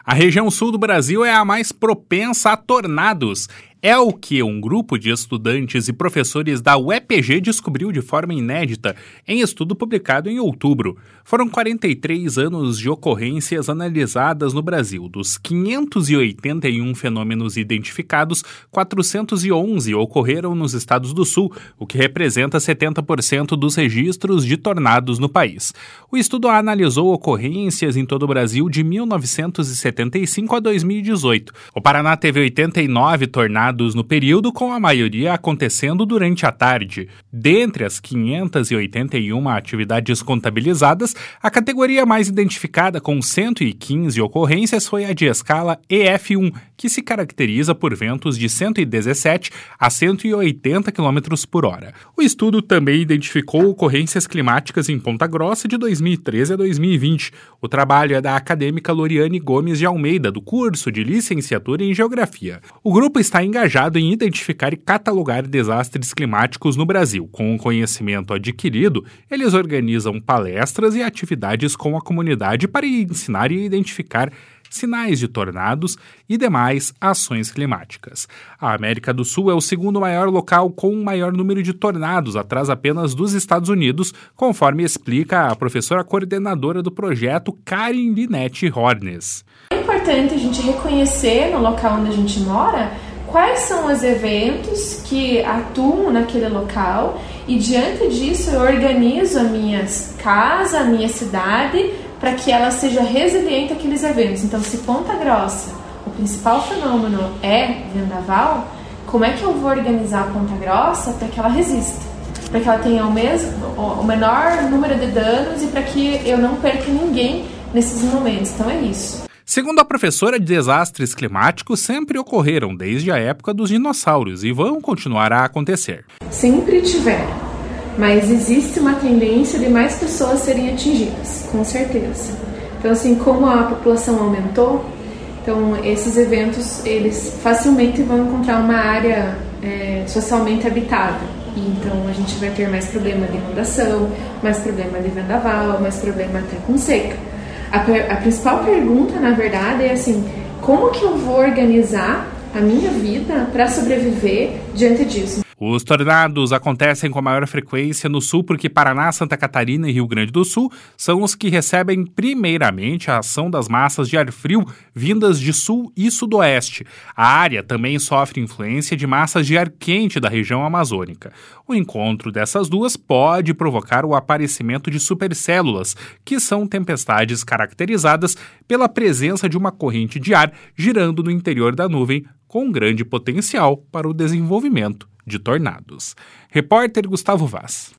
A região sul do Brasil é a mais propensa a tornados. É o que um grupo de estudantes e professores da UEPG descobriu de forma inédita em estudo publicado em outubro. Foram 43 anos de ocorrências analisadas no Brasil. Dos 581 fenômenos identificados, 411 ocorreram nos estados do sul, o que representa 70% dos registros de tornados no país. O estudo analisou ocorrências em todo o Brasil de 1975 a 2018. O Paraná teve 89 tornados no período, com a maioria acontecendo durante a tarde. Dentre as 581 atividades contabilizadas, a categoria mais identificada com 115 ocorrências foi a de escala EF1, que se caracteriza por ventos de 117 a 180 km por hora. O estudo também identificou ocorrências climáticas em Ponta Grossa de 2013 a 2020. O trabalho é da acadêmica Loriane Gomes de Almeida, do curso de licenciatura em Geografia. O grupo está engajado em identificar e catalogar desastres climáticos no Brasil. Com o conhecimento adquirido, eles organizam palestras e atividades com a comunidade para ensinar e identificar sinais de tornados e demais ações climáticas. A América do Sul é o segundo maior local com o maior número de tornados, atrás apenas dos Estados Unidos, conforme explica a professora coordenadora do projeto, Karen Linette Hornes. É importante a gente reconhecer no local onde a gente mora quais são os eventos que atuam naquele local e, diante disso, eu organizo a minha casa, a minha cidade, para que ela seja resiliente àqueles eventos. Então, se Ponta Grossa, o principal fenômeno é vendaval, como é que eu vou organizar a Ponta Grossa para que ela resista? Para que ela tenha o menor número de danos e para que eu não perca ninguém nesses momentos. Então, é isso. Segundo a professora, desastres climáticos sempre ocorreram desde a época dos dinossauros e vão continuar a acontecer. Sempre tiveram, mas existe uma tendência de mais pessoas serem atingidas, com certeza. Então, assim, como a população aumentou, então esses eventos, eles facilmente vão encontrar uma área socialmente habitável. E, então, a gente vai ter mais problema de inundação, mais problema de vendaval, mais problema até com seca. A principal pergunta, na verdade, é assim, como que eu vou organizar a minha vida para sobreviver diante disso? Os tornados acontecem com maior frequência no sul porque Paraná, Santa Catarina e Rio Grande do Sul são os que recebem primeiramente a ação das massas de ar frio vindas de sul e sudoeste. A área também sofre influência de massas de ar quente da região amazônica. O encontro dessas duas pode provocar o aparecimento de supercélulas, que são tempestades caracterizadas pela presença de uma corrente de ar girando no interior da nuvem, com grande potencial para o desenvolvimento de tornados. Repórter Gustavo Vaz.